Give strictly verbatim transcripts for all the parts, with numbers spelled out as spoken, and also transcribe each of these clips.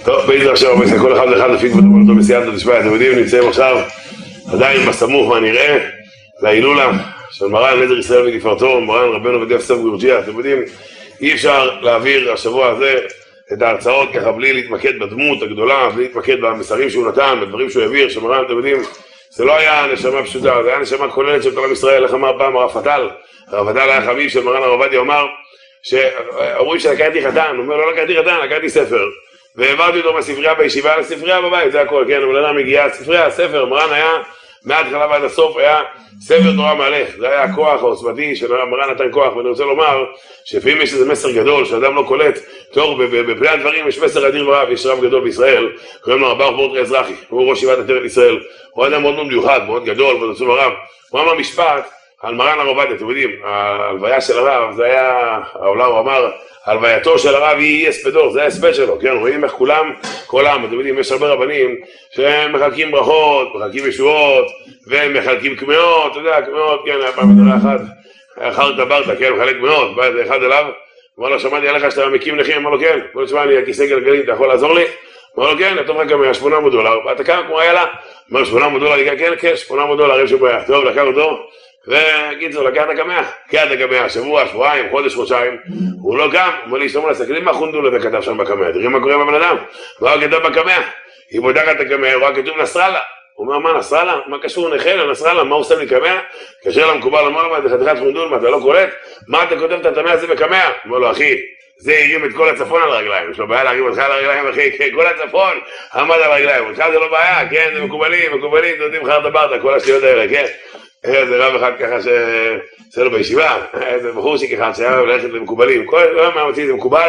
טוב, בעזר השם, כל אחד ואחד לפי כבודו ולתו בסייעתא דשמיא. אתם יודעים, נמצאים עכשיו עדיין בסמוך מה נראה להילולה של מרן נדר ישראל ותפארתו, מרן רבנו וגף סוף גורג'יה. אתם יודעים, אי אפשר להעביר השבוע הזה את ההרצאות ככה בלי להתמקד בדמות הגדולה, בלי להתמקד במסרים שהוא נתן, בדברים שהוא העביר, שמרן, אתם יודעים, זה לא היה נשמה פשוטה, זה היה נשמה כוללת של תורה בישראל. איך אמר פעם הרב פתל? הרב פתל היה חביב של מרן הרב עובדיה, אמר שאומרים שלקחתי חתן, הוא אומר לא לקחתי חתן, לקחתי ספר והעברתי אותו מהספרייה בישיבה לספרייה בבית, זה הכל, כן, אבל אדם הגיע, ספרייה, ספר, מרן היה מההתחלה ועד הסוף, היה ספר תורה מהלך, זה היה הכוח העוצמתי שמרן נתן כוח. ואני רוצה לומר שלפעמים יש איזה מסר גדול שאדם לא קולט, תוך בפני הדברים יש מסר אדיר ורב. יש רב גדול בישראל, קוראים לו הרב ברוך בורטרי אזרחי, הוא ראש ישיבת עטרת ישראל, הוא אדם מאוד מאוד מיוחד, מאוד גדול, ואני רוצה לומר, הוא אמר משפט על מרן הרב עובדיה. אתם יודעים, ההלוויה של הרב, זה היה, העולם הוא אמר, הלווייתו של הרב היא הספדו, זה ההספד שלו, כן, רואים איך כולם, כל העם, אתם יודעים, יש הרבה רבנים שהם מחלקים ברכות, מחלקים ישועות, והם מחלקים קמעות, אתה יודע, קמעות, כן, היה פעם מדרה אחת, חרטה ברטה, כן, מחלק קמעות, בא איזה אחד אליו, אמר לו, שמעתי עליך שאתה מקים נכים, אמר לו, כן, בוא נשמע, אני הכיסא גלגלים, אתה יכול לעזור לי? אמר לו, כן, אתה אומר כמה, שמונה מאות דולר, אתה כמה כמו היה לה? אמר לו, שמונה מאות דולר, כן, כן, שמונה מאות דולר, איפה שבהיה, טוב, לקח אותו, וקיצור, לקח את הקמע, לקח את הקמע, שבוע, שבועיים, חודש, חודשיים, הוא לא קם, הוא אומר לי, שתאמר לסתכלים מה חונדול אתה כתב שם בקמע, תראי מה קורה בבן אדם, מה הוא כתב בקמע, היא בודקת את הקמע, הוא רק כתוב נסראללה, הוא אומר, מה נסראללה? מה קשור נכה לנסראללה? מה הוא עושה לי קמע? קשר למקובל, אמר לו, אתה חתיכת חונדול, מה אתה לא קולט? מה אתה כותב את הקמע הזה בקמע? הוא אומר לו, אחי, זה הרים את כל הצפון על הרגליים, יש לו בעיה להרים אותך על הרגליים, אחי, כל הצפון עמד על הרגליים, אותך זה לא בעיה, כן, זה מקובלים, מקובלים, אתם יודעים, חרטה ברטה, כל השטויות האלה, כן? איזה רב אחד ככה שעושה לו בישיבה, איזה בחור שככה שהיה ללכת למקובלים, כל מה מוציא זה מקובל.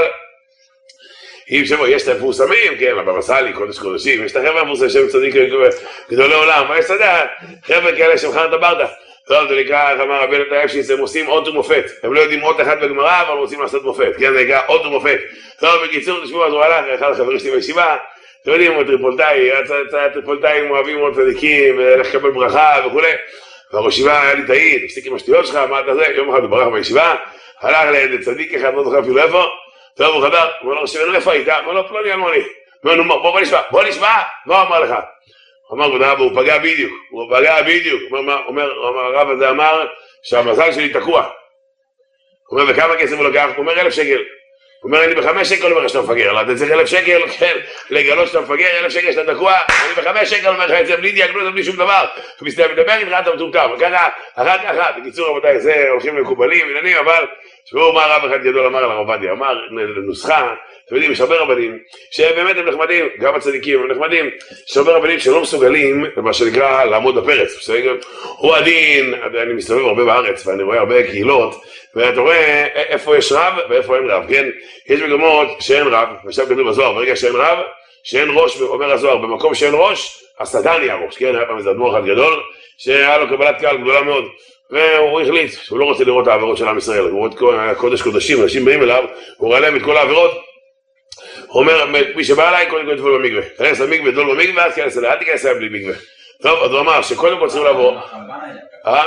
יש את המפורסמים, כן, הבבא סאלי, קודש קודשים, יש את החבר'ה המפורסמים שהם צדיקים גדולי עולם, אבל יש את זה, חבר'ה כאלה שהם חרטה ברטה. טוב, זה נקרא, איך אמר רבי נתן אפשיץ, הם עושים אות ומופת, הם לא יודעים אות אחד בגמרא, אבל הם רוצים לעשות מופת, כן, זה נקרא אות ומופת. טוב, בקיצור, תשמעו, אז הוא הלך, אחד החברים שלי בישיבה, אתם יודעים, הוא טריפולטאי, הטריפולטאים אוהבים מאוד צדיקים, לקבל ברכה וכולי. והראש ישיבה היה לי תעיד, הפסיק עם השטויות שלך, מה אתה זה? יום אחד הוא ברח בישיבה, הלך לאיזה צדיק אחד, לא זוכר אפילו איפה, טוב, הוא חדר, הוא אומר לו, ראש ישיבה, איפה היית? הוא אומר לו, פלוני אלמוני. הוא אומר לו, בוא נשמע, בוא נשמע, מה הוא אמר לך? הוא אמר, בודה, הוא פגע בדיוק, הוא פגע בדיוק. הוא אומר, הרב הזה אמר שהמזל שלי תקוע. הוא אומר, וכמה כסף הוא לקח? הוא אומר, אלף שקל. הוא אומר, אני בחמש שקל אומר שאתה מפגר, אתה צריך אלף שקל, כן, לגלות שאתה מפגר, אלף שקל שאתה תקוע, אני בחמש שקל אומר לך את זה בלי דיאגנוזה, בלי שום דבר, ומסתכל, מדבר איתך, אתה מטומטם, וככה, אחת אחת, בקיצור רבותיי, זה הולכים למקובלים, עניינים, אבל, שבואו מה רב אחד גדול אמר על הרב עובדיה, אמר, נוסחה, אתם יודעים, יש הרבה רבנים, שבאמת הם נחמדים, גם הצדיקים הם נחמדים, יש הרבה רבנים שלא מסוגלים, מה שנקרא, לעמוד בפרץ, הוא הדין, אני מסתובב הרבה בארץ, ואני רואה הרבה קהילות, ואתה רואה איפה יש רב ואיפה אין רב, כן? יש מקומות שאין רב, עכשיו כתוב בזוהר, ברגע שאין רב, שאין ראש, אומר הזוהר, במקום שאין ראש, השטן יהיה ראש, כן? היה פעם איזה אדמו"ר אחד גדול, שהיה לו קבלת קהל גדולה מאוד, והוא החליט שהוא לא רוצה לראות את העבירות של עם ישראל, הוא רואה את קודש קודשים, אנשים באים אליו, הוא רואה להם את כל העבירות, הוא אומר, מי שבא אליי, קודם כל יטבול במקווה, תכנס למקווה, דול במקווה, אז כנס אליי, אל תיכנס אליי בלי מקווה. טוב, אז הוא אמר שקודם כל צריכים לעבור. אה?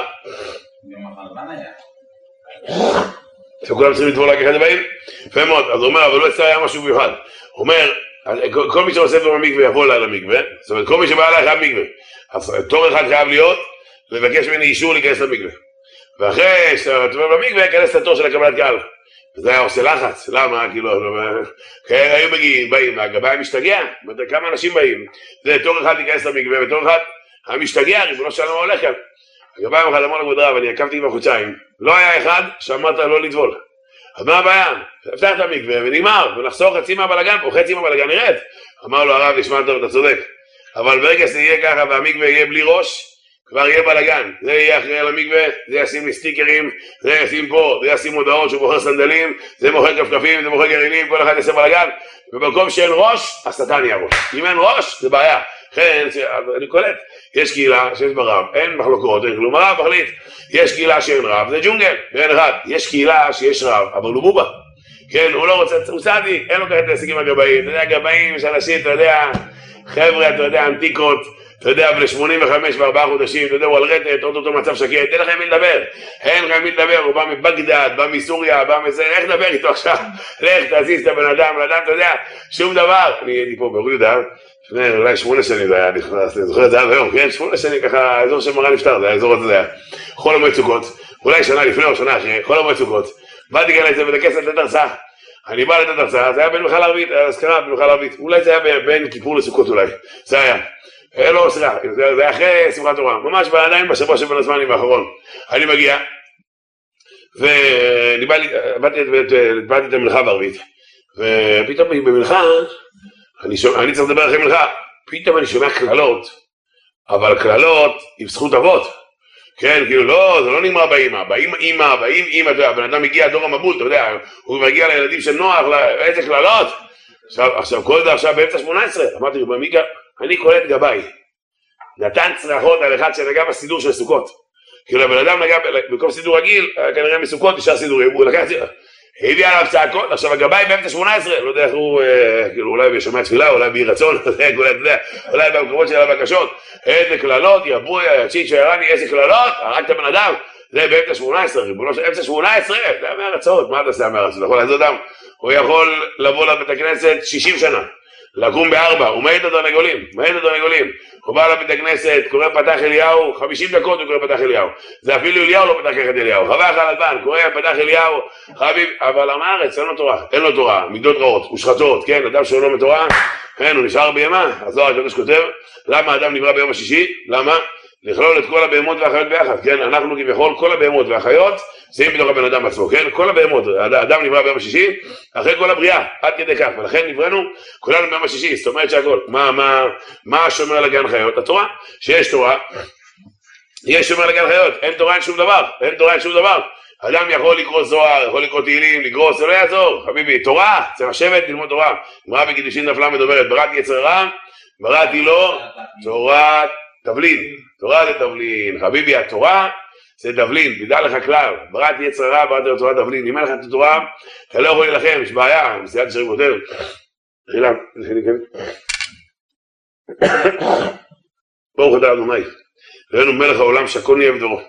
שכולם צריכים לטבול רק אחד הבאים? יפה מאוד, אז הוא אומר, אבל לא אצלנו היה משהו מיוחד. הוא אומר, כל מי שעושה דבר במקווה יבוא אליי למקווה, זאת אומרת, כל מי שבא אליי חייב מקווה. אז תור אחד חייב להיות, לבקש ממני אישור להיכנס למקווה. ואחרי שאתה טובל במקווה, יכנס לתור של הקבלת קהל. וזה היה עושה לחץ, למה? כאילו, כאלה היו מגיעים, באים, הגבאי משתגע, כמה אנשים באים, זה תור אחד להיכנס למקווה, ותור אחד, המשתגע, ריבונו של עולם מה הולך כאן. הגבאי אחד אמר לכבוד רב, אני עקבתי עם החודשיים, לא היה אחד שאמרת לא לטבול. אז מה הבעיה? פתח את המקווה ונגמר, ונחסוך חצי מהבלגן פה, חצי מהבלגן נראית. אמר לו הרב, נשמע טוב, אתה צודק, אבל ברגע שזה יהיה ככה והמקווה יהיה בלי ראש, כבר יהיה בלגן, זה יהיה אחרי על המקווה, זה ישים לי סטיקרים, זה ישים פה, זה ישים הודעות שהוא מוכר סנדלים, זה מוכר כפכפים, זה מוכר גרעינים, כל אחד יעשה בלגן, ובמקום שאין ראש, השטן יהיה ראש. אם אין ראש, זה בעיה. לכן, אני קולט, יש קהילה שיש בה רב, אין מחלוקות, אין כלום, הרב מחליט, יש קהילה שאין רב, זה ג'ונגל, ואין אחד, יש קהילה שיש רב, אבל הוא בובה, כן, הוא לא רוצה, הוא צדיק, אין לו כעת להשיג עם הגבאים, אתה יודע, הגבאים, יש אנשים, אתה יודע, חבר'ה, אתה יודע, אנטיקות, אתה יודע, בני שמונים וחמש וארבעה חודשים, אתה יודע, הוא על רטט, אותו מצב שקט, אין לכם מי לדבר, אין לכם מי לדבר, הוא בא מבגדד, בא מסוריה, בא מזה, איך לדבר איתו עכשיו? לך, תזיז את הבן אדם, בן אדם, אתה יודע, שום דבר. אני הייתי פה באור יהודה, לפני אולי שמונה שנים זה היה נכנס, אני זוכר את זה עד היום, כן? שמונה שנים ככה, האזור של מרן נפטר, זה האזור הזה זה היה. חול המועד סוכות, אולי שנה לפני או שנה אחרי, חול המועד סוכות. באתי כאן לזה בית הכנסת לתת הרצאה. אני בא לתת הרצאה, זה היה בין מיכל ערבית, הזכרה בין מיכל ערבית. אולי זה היה בין כיפור לסוכות אולי. זה היה. לא, סליחה, זה היה אחרי שמחת תורה. ממש עדיין בשבוע שבין הזמנים האחרון. אני מגיע, ובאתי את המלכה בערבית. ופתאום במלכה, אני צריך לדבר אחרי מלכה, פתאום אני שומע כללות, אבל כללות עם זכות אבות. כן, כאילו לא, זה לא נגמר באמא, באמא, אמא, באמא, אמא, אתה יודע, הבן אדם מגיע דור המבול, אתה יודע, הוא מגיע לילדים של נוח, איזה כללות. עכשיו, עכשיו, כל זה עכשיו באמצע שמונה עשרה, אמרתי לו, במיקה, אני קולט גבאי. נתן צרחות על אחד שנגע בסידור של סוכות. כאילו, הבן אדם נגע, במקום סידור רגיל, כנראה מסוכות, נשאר סידורים, הוא לקח את זה. הביא עליו צעקות, עכשיו הגבאי באמצע שמונה עשרה, לא יודע איך הוא, כאילו אולי בשומע תפילה, אולי בי רצון, אולי במקומות של הבקשות, איזה כללות, יבוא, יצ'יט שירני, איזה כללות, הרגת בן אדם, זה באמצע שמונה עשרה, ריבונו של אמצע שמונה עשרה, זה היה מהרצאות, מה אתה עושה מהרצאות, יכול לעזור אדם, הוא יכול לבוא לבית הכנסת שישים שנה, לקום בארבע, הוא מעיד את הנגולים, מעיד את הנגולים, הוא בא לבית הכנסת, קורא פתח אליהו, חמישים דקות הוא קורא פתח אליהו, זה אפילו אליהו לא פתח את אליהו, חווה אחת אלבן, קורא פתח אליהו, חביב, אבל עם הארץ אין לו תורה, אין לו תורה, מידות רעות, ושחטות, כן, אדם שהוא לא מתורה, כן, הוא נשאר בימה, הזוהר הקדוש כותב, למה האדם נברא ביום השישי? למה? לכלול את כל הבהמות והחיות ביחד, כן, אנחנו כביכול כל הבהמות והחיות, שמים בתוך הבן אדם עצמו, כן, כל הבהמות, האדם נברא ביום השישי, אחרי כל הבריאה, עד כדי כך, ולכן נבראנו כולנו ביום השישי, זאת אומרת שהכל, מה, מה, מה שומר על הגן חיות? התורה, שיש תורה, יש שומר על הגן חיות, אין תורה אין שום דבר, אין תורה אין שום דבר, אדם יכול לקרוא זוהר, יכול לקרוא תהילים, לגרוס, זה לא יעזור, חביבי, תורה, צריך לשבת ללמוד תורה, אמרה בקידושין דף למד אומרת, בראתי יצר הרע, בראתי לו תורת תבלין, תורה זה תבלין, חביבי, התורה זה תבלין, תדע לך כלל, בראתי יצר הרע, בראתי לו תורת תבלין, אם אין לך את התורה, אתה לא יכול להילחם, יש בעיה, מסיעת ישרים כותב, חילה, ברוך אתה אדוני, ראינו מלך העולם שהכל נהיה בדברו.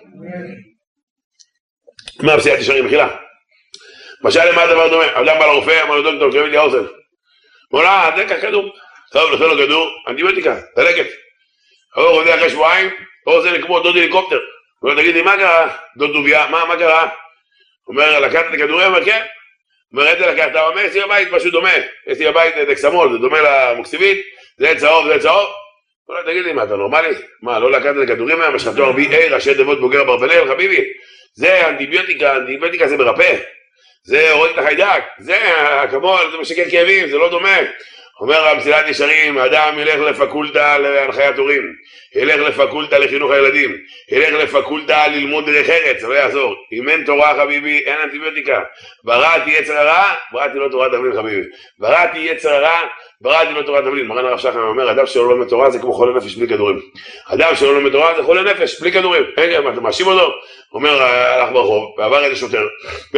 מה מסיעת ישרים, מחילה? משל למה הדבר דומה? אדם בא לרופא, אמר לו דוקטור, תקרב לי האוזן. אמר לה, דקה כדור. טוב, נותן לו כדור, אנטיביוטיקה, דלקת. הוא רודע אחרי שבועיים, האוזן כמו דוד הליקופטר. הוא אומר, תגיד לי, מה קרה? דוד דוביה, מה, מה קרה? הוא אומר, לקחת את הכדורים? אומר, כן. הוא אומר, איזה לקחת? הוא אומר, יש לי בבית משהו דומה. יש לי בבית דקסמול, זה דומה למוקסיבית, זה צהוב, זה צהוב. הוא אומר, תגיד לי, מה, אתה נורמלי? מה, לא לקחת את הכדורים מהם? יש לך תואר בי איי, ראשי תיבות בוגר אברבנאל, חביבי. זה אנטיביוטיקה, אנטיביוטיקה זה מרפא. זה הורג את החיידק, זה אקמול, זה משקר כאבים, זה לא דומה. אומר המסילת ישרים, האדם ילך לפקולטה להנחיית הורים, ילך לפקולטה לחינוך הילדים, ילך לפקולטה ללמוד דרך ארץ, לא יעזור. אם אין תורה חביבי, אין אנטיביוטיקה. בראתי יצר הרע, בראתי לא תורת תבלין חביבי. בראתי יצר הרע, בראתי לא תורת תבלין. מרן הרב שחם אומר, אדם שלא לומד תורה זה כמו חולה נפש בלי כדורים. אדם שלא לומד תורה זה חולה נפש בלי כדורים. אין, אתה מאשים אותו? אומר, הלך ברחוב, ועבר איזה שוטר, ו...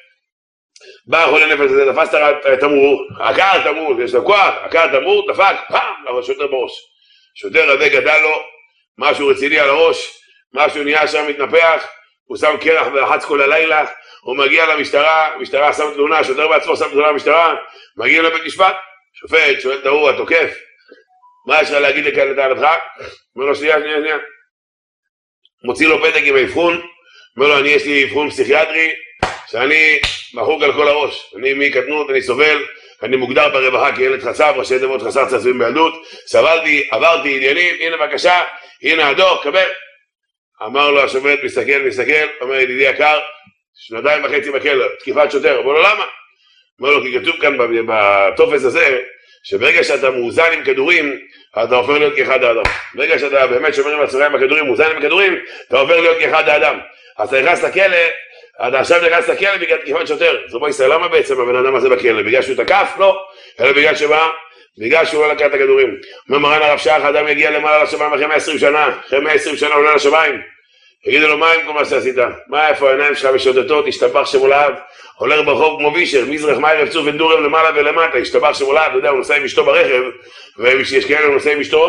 בא החולה נפש הזה, תפס את התמרור, עקר תמרור, יש לו כוח, עקר תמרור, דפק, פעם, אבל שוטר בראש. שוטר הזה גדל לו, משהו רציני על הראש, משהו נהיה שם מתנפח, הוא שם קרח ולחץ כל הלילה, הוא מגיע למשטרה, המשטרה שם תלונה, שוטר בעצמו שם תלונה למשטרה, מגיע לבית משפט, שופט, שואל את ההוא, התוקף, מה יש לך להגיד לכאן לטענתך? אומר לו, שנייה, שנייה, שנייה. מוציא לו פתק עם האבחון, אומר לו, אני יש לי אבחון פסיכיאטרי, שאני מחוק על כל הראש, אני מקטנות, אני סובל, אני מוגדר ברווחה כילד חסר, ראשי תיבות חסר צעצועים בילדות, סבלתי, עברתי עניינים, הנה בבקשה, הנה הדוח, קבל. אמר לו השופט, מסתכל, מסתכל, אומר ידידי יקר, שנתיים וחצי בכלא, תקיפת שוטר, אמר לו למה? אמר לו, כי כתוב כאן בטופס הזה, שברגע שאתה מאוזן עם כדורים, אתה הופך להיות כאחד האדם. ברגע שאתה באמת שומר עם הצורה עם הכדורים, מאוזן עם הכדורים, אתה הופך להיות כאחד האדם. אז אתה נכנס לכלא, אתה עכשיו נכנס לכלא בגלל תקיפת שוטר. אז בוא ישראל, למה בעצם הבן אדם הזה בכלא? בגלל שהוא תקף? לא. אלא בגלל שמה? בגלל שהוא לא לקח את הכדורים. אומר מרן הרב שך, האדם יגיע למעלה לשמיים אחרי מאה ועשרים שנה, אחרי מאה ועשרים שנה עולה לשמיים. יגידו לו, מה עם כל מה שעשית? מה, איפה העיניים שלך משוטטות, השתבח שמולד, הולך ברחוב כמו וישר, מזרח מאי רבצוף ודורם למעלה ולמטה, השתבח שמולד, אתה יודע, הוא נוסע עם אשתו ברכב, ויש כאלה הוא נוסע עם אשתו,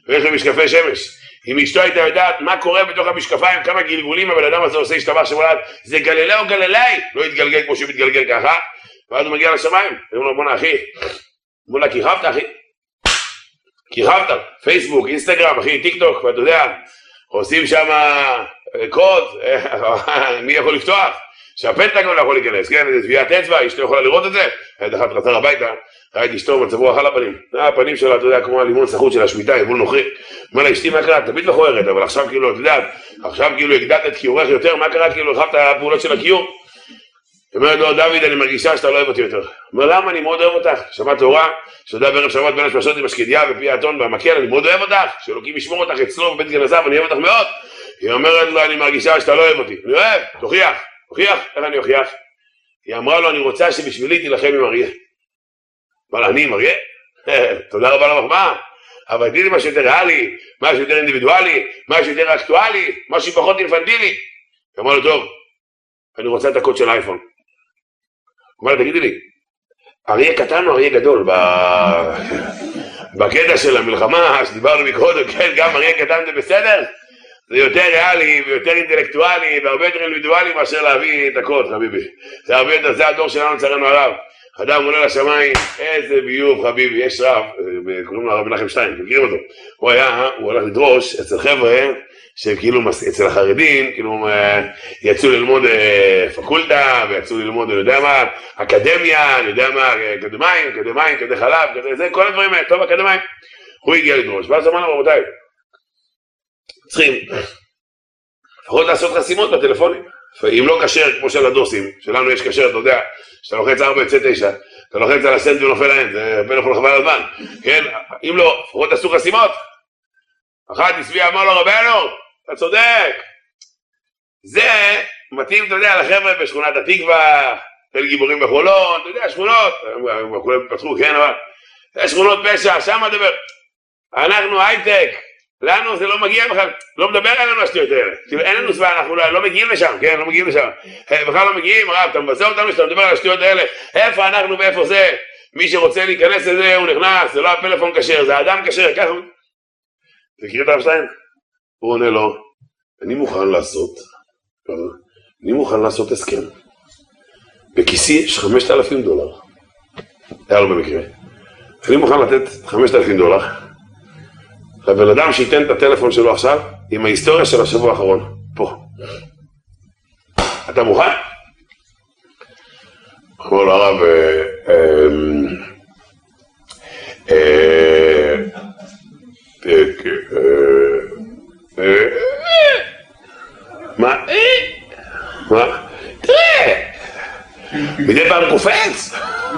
ויש לו משקפי שמש. אם אשתו הייתה יודעת מה קורה בתוך המשקפיים, כמה גלגולים הבן אדם הזה עושה השתבח שמולד, זה גללי או גללי, לא יתגלגל כמו שהוא מתגלגל ככה, ואז הוא מגיע לשמיים, ואומר לו בוא'נה אחי, אמרו לה כיכבת אחי, כיכבת, פייסבוק, אינסטגרם אחי, טיק טוק, ואתה יודע, עושים שם קוד, מי יכול לפתוח? שהפנטגון לא יכול להיכנס, כן, זה טביעת אצבע, אשתו יכולה לראות את זה, הייתה אחת חזר הביתה, ראיתי אשתו מצבו אחר לפנים, הפנים שלה, אתה יודע, כמו הלימון סחוט של השמיטה, יבול נוכרי, אומר לה, אשתי מה קרה? תמיד מכוערת, אבל עכשיו כאילו, אתה יודע, עכשיו כאילו הגדלת את כיורך יותר, מה קרה? כאילו, הרחבת הפעולות של הכיור? אומרת לו, דוד, אני מרגישה שאתה לא אוהב אותי יותר. אומר, למה? אני מאוד אוהב אותך. שמעת תורה, שתודה בערב שבת בין השמשות עם השקדיה ופי האתון והמקל, אני מאוד אוהב אותך, שאלוקים ישמור אותך אצלו בבית גנזיו, אני אוהב אותך מאוד. היא אומרת לו, אני מרגישה שאתה לא אוהב אותי. אני אוהב, תוכיח, תוכיח, איך אני אוכיח? היא אמרה לו, אני רוצה שבשבילי תילחם עם אריה. אמר לה, אני עם אריה? תודה רבה למחמאה. אבל תגידי משהו יותר ריאלי, משהו יותר אינדיבידואלי, משהו יותר אקטואלי, משהו פחות אינפנטילי. היא אמרה לו, טוב, אני רוצה את הקוד של אייפון. הוא אומר, תגידי לי, אריה קטן או אריה גדול? בקטע של המלחמה שדיברנו מקודם, כן, גם אריה קטן זה בסדר? זה יותר ריאלי ויותר אינטלקטואלי והרבה יותר אינדיבידואלי מאשר להביא את הקוד, חביבי. זה הרבה יותר, זה הדור שלנו לצערנו הרב. אדם עולה לשמיים, איזה ביוב חביבי, יש רב, קוראים לו הרב מנחם שטיין, מכירים אותו. הוא היה, הוא הולך לדרוש אצל חבר'ה, שכאילו אצל החרדים, כאילו יצאו ללמוד פקולטה, ויצאו ללמוד, אני יודע מה, אקדמיה, אני יודע מה, אקדמיים, אקדמיים, כדי חלב, כדי זה, כל הדברים האלה, טוב אקדמיים. הוא הגיע לדרוש, ואז אמר לו, רבותיי, צריכים לפחות לעשות חסימות בטלפונים. אם לא קשר, כמו של הדוסים, שלנו יש קשר, אתה יודע, שאתה לוחץ ארבע יוצא תשע, אתה לוחץ על הסנט ונופל להן, זה פלאפון חבל הזמן, כן? אם לא, לפחות תעשו חסימות. אחת הסביע, אמר לו, רבנו, אתה צודק. זה מתאים, אתה יודע, לחבר'ה בשכונת התקווה, תל גיבורים בחולון, אתה יודע, שכונות, כולם פתחו, כן, אבל זה שכונות פשע, שם מדבר. אנחנו הייטק, לנו זה לא מגיע בכלל, לא מדבר עלינו השטויות האלה. אין לנו סבבה, אנחנו לא מגיעים לשם, כן, לא מגיעים לשם. בכלל לא מגיעים, רב, אתה מבשר אותנו שאתה מדבר על השטויות האלה. איפה אנחנו ואיפה זה? מי שרוצה להיכנס לזה, הוא נכנס, זה לא הפלאפון כשר, זה האדם כשר, ככה. תכיר את הרב שטיין? הוא עונה לו, אני מוכן לעשות, אני מוכן לעשות הסכם. בכיסי יש חמשת אלפים דולר. היה לו במקרה. אני מוכן לתת חמשת אלפים דולר. לבן אדם שייתן את הטלפון שלו עכשיו עם ההיסטוריה של השבוע האחרון. פה. אתה מוכן? אמר לו הרב, מה? מה? תראה! מדי פעם קופץ!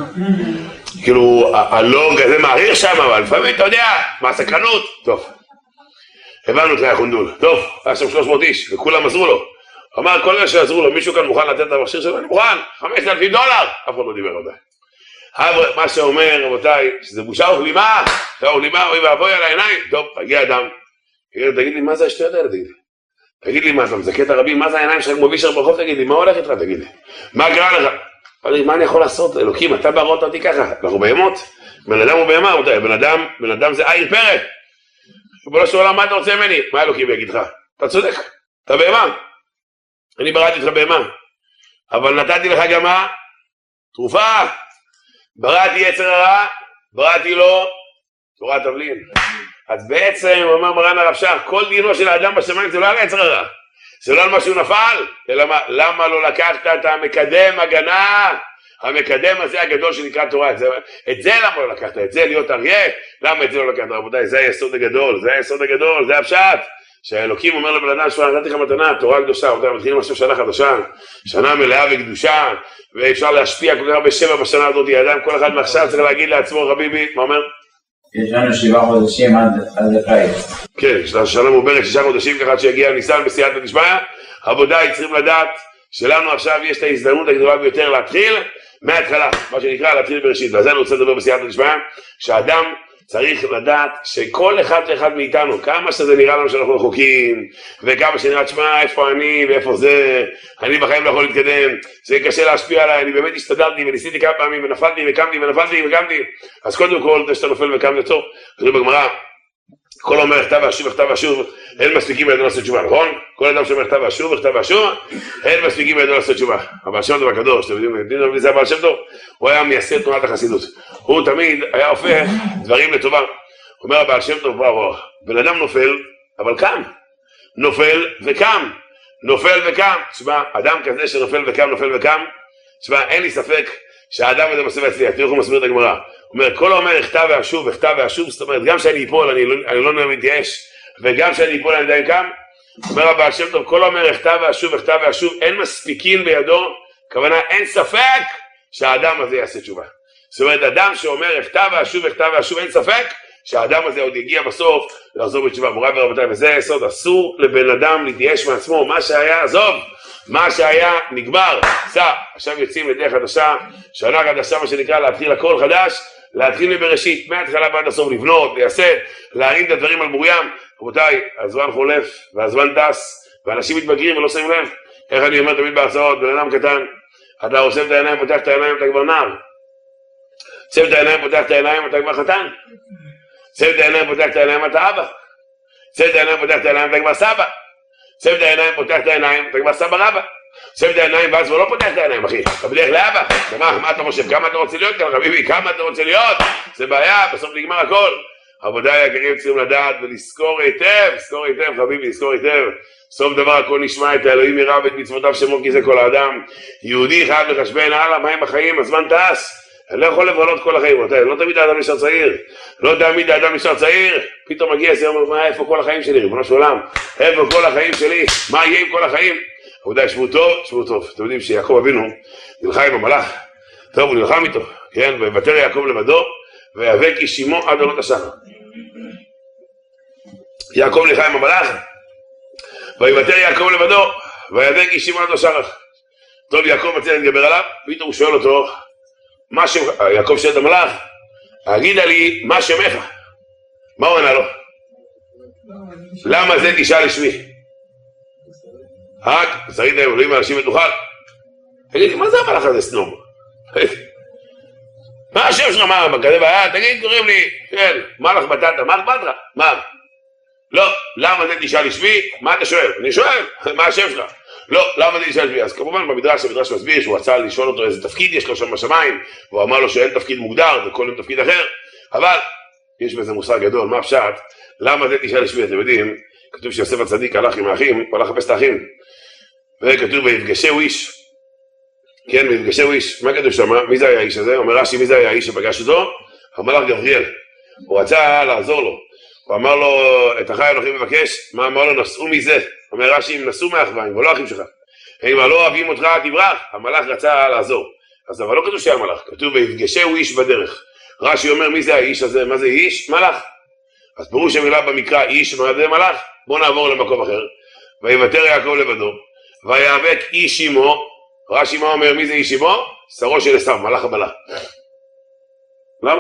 כאילו, הלוג הזה מעריך שם, אבל לפעמים אתה יודע, מה הסקרנות? טוב, הבנו את החונדול. טוב, היה שם שלוש מאות איש, וכולם עזרו לו. אמר, כל אלה שעזרו לו, מישהו כאן מוכן לתת את המכשיר שלו? אני מוכן, חמשת אלפים דולר! אף אחד לא דיבר על זה. אבל מה שאומר, רבותיי, שזה בושה וכלימה, זה וכלימה, אוי ואבוי על העיניים. טוב, הגיע אדם. תגיד לי, מה זה השטויות האלה? תגיד לי. תגיד לי, מה אתה מזכה את הרבים? מה זה העיניים שלך כמו בישר ברחוב? תגיד לי, מה הולך איתך? תגיד לי. מה קרה לך? מה אני יכול לעשות? אלוקים, אתה בהראות אותי ככה. אנחנו בהמות. בן אדם הוא בהמה, רבותיי. בן אדם, בן אדם זה עין פרק. ובלו שואלה, מה אתה רוצה ממני? מה אלוקים יגיד לך? אתה צודק. אתה בהמה. אני בראתי אותך בהמה. אבל נתתי לך גם מה? תרופה. בראתי יצר הרע, בראתי לו תורת תבלין. אז בעצם, אומר מרן הרב שך, כל דינו של האדם בשמיים זה לא על יצר הרע. זה לא על מה שהוא נפל, אלא מה, למה לא לקחת את המקדם הגנה, המקדם הזה הגדול שנקרא תורה, את זה, את זה למה לא לקחת, את זה להיות אריה, למה את זה לא לקחת, רבותיי, זה היסוד הגדול, זה היסוד הגדול, זה הפשט, שהאלוקים אומר לבן אדם שהוא נתתי לך מתנה, תורה קדושה, רבותיי, מתחילים עכשיו שנה חדשה, שנה מלאה וקדושה, ואפשר להשפיע כל כך הרבה שבע בשנה הזאת, האדם כל אחד מעכשיו צריך להגיד לעצמו, רביבי, מה אומר? יש לנו שבעה חודשים עד הקיץ. כן, יש לנו שנה מוברת, שישה חודשים ככה שיגיע ניסן בסייעתא דשמיא. רבותיי, צריכים לדעת שלנו עכשיו יש את ההזדמנות הגדולה ביותר להתחיל מההתחלה, מה שנקרא להתחיל בראשית. ועל זה אני רוצה לדבר בסייעתא דשמיא, שהאדם צריך לדעת שכל אחד ואחד מאיתנו, כמה שזה נראה לנו שאנחנו רחוקים, וכמה שנראה, תשמע, איפה אני ואיפה זה, אני בחיים לא יכול להתקדם, זה קשה להשפיע עליי, אני באמת הסתדרתי וניסיתי כמה פעמים ונפלתי וקמתי ונפלתי וקמתי, אז קודם כל, זה שאתה נופל וקם לצור, זה בגמרא, כל אומר כתב ואשוב וכתב ואשוב, אין מספיקים בידו לעשות תשובה, נכון? כל אדם שאומר כתב ואשוב וכתב ואשוב, אין מספיקים בידו לעשות תשובה. הבעל שם טוב הקדוש, אתם יודעים מי זה הבעל שם טוב? הוא היה מייסד תנועת החסידות. הוא תמיד היה הופך דברים לטובה. אומר הבעל שם טוב, וואו, בן אדם נופל, אבל קם. נופל וקם. נופל וקם. תשמע, אדם כזה שנופל וקם, נופל וקם, תשמע, אין לי ספק שהאדם הזה בסוף יצליח. תראו איך הוא מסביר את הגמרא. הוא אומר, כל אומר כתב ואשוב וכתב ואשוב, זאת אומרת, גם שאני אפול, אני לא, אני לא נראה מתייאש, וגם שאני אפול, אני עדיין קם. אומר הבעל שם טוב, כל אומר כתב ואשוב וכתב ואשוב, אין מספיקים בידו, כוונה, אין ספק שהאדם הזה יעשה תשובה. זאת אומרת, אדם שאומר כתב ואשוב וכתב ואשוב, אין ספק שהאדם הזה עוד יגיע בסוף לחזור בתשובה. מוריי ורבותיי, וזה היסוד, אסור לבן אדם להתייאש מעצמו, מה שהיה, עזוב, מה שהיה נגמר, סע, עכשיו יוצאים לדרך חדשה, שנה חדשה, מה שנקרא, להתחיל הכל חדש, להתחיל מבראשית, מההתחלה ועד הסוף, לבנות, לייסד, להרים את הדברים על בוריים. רבותיי, הזמן חולף והזמן טס, ואנשים מתבגרים ולא שמים לב. איך אני אומר תמיד בהרצאות, בן אדם קטן, אתה עושה את העיניים, פותח את העיניים, אתה כבר נער. עושה את העיניים, פותח את העיניים, אתה כבר חתן. עושה את העיניים, פותח את העיניים, אתה אבא. עושה את העיניים, פותח את העיניים, אתה כבר סבא. עושה את העיניים, פותח את העיניים, אתה כבר סבא רבא. עושה את העיניים, ואז הוא לא פותח את העיניים, אחי. אתה בדרך לאבא. מה, מה אתה חושב? כמה אתה רוצה להיות כאן, חביבי? כמה אתה רוצה להיות? זה בעיה, בסוף נגמר הכל. עבודיי היקרים צריכים לדעת ולזכור היטב, לזכור היטב, חביבי, לזכור היטב. סוף דבר הכל נשמע, את האלוהים יראה ואת מצוותיו שמו כי זה כל האדם. יהודי חייב לחשבן הלאה, מה עם החיים? הזמן טס. אני לא יכול לבלות כל החיים, לא תמיד האדם נשאר צעיר, לא תמיד האדם נשאר צעיר, פתאום מגיע זה, אומר, מה, איפה כל החיים שלי, ריבונו של עולם, איפה כל החיים שלי, מה יהיה עם כל החיים? עבודיי, שבו טוב, שבו טוב, אתם יודעים שיעקב אבינו נלחם עם המלאך, טוב, הוא נלחם איתו, כן, ויוותר יעקב לבדו, ויאבק איש עמו עד עונות השחר. יעקב נלחם עם המלאך, ויוותר יעקב לבדו, ויאבק איש עמו עד השחר. טוב, יעקב מצא להתגבר עליו, פתאום הוא שואל אותו, מה שם, יעקב שואל את המלאך, הגידה לי, מה שמך? מה הוא ענה לו? למה זה תשאל לשמי? רק, שרית להם אלוהים אנשים ותוכל. תגיד לי, מה זה המלאך הזה סנום? מה השם שלך, מה, כזה בעיה? תגיד, קוראים לי, כן, מלאך בטטה, מלאך בטרה, מה? לא, למה זה תשאל לשמי? מה אתה שואל? אני שואל, מה השם שלך? לא, למה זה תשאל לשמי? אז כמובן במדרש, המדרש מסביר שהוא רצה לשאול אותו איזה תפקיד יש לו שם בשמיים, והוא אמר לו שאין תפקיד מוגדר, וכל יום תפקיד אחר, אבל יש בזה מושג גדול, מה פשט? למה זה תשאל לשמי? אתם יודעים, כתוב שיוסף הצדיק הלך עם האחים, הוא הלך לחפש את האחים, וכתוב ויפגשהו איש, כן, ויפגשהו איש, מה כתוב שם? מי זה היה האיש הזה? אומר רש"י, מי זה היה האיש שפגש אותו? המלאך גבריאל, הוא רצה לעזור לו, הוא אמר לו, את אחי אנוכי מבקש, מה אמר לו, נסעו מזה, אומר רש"י, אם נסעו מאחווה, ולא אחים שלך, אם לא אוהבים אותך, תברח, המלאך רצה לעזור, אז אבל לא כתוב שהיה מלאך, כתוב ויפגשהו איש בדרך, רש"י אומר, מי זה האיש הזה? מה זה איש? מלאך. אז פירוש המילה במקרא איש, מה זה מלאך? בואו נעבור למקום אחר, ויוותר יעקב לבדו, ויאבק איש עמו, רש"י מה אומר, מי זה איש עמו? שרו של עשיו, מלאך הבלה. למה?